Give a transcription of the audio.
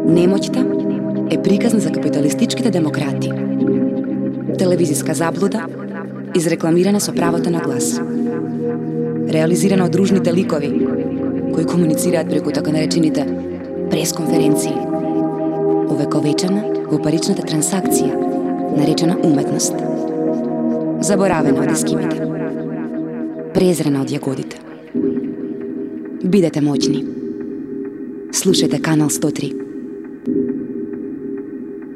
Немоќта е приказна за капиталистичките демократи. Телевизиска заблуда, изрекламирана со правото на глас. Реализирана од дружните ликови, кои комуницираат преку така наречените пресконференции. Овековечена во паричната трансакција, наречена уметност. Заборавена од ескимите. Презрена од јагодите. Бидете моќни. Слушајте Канал 103.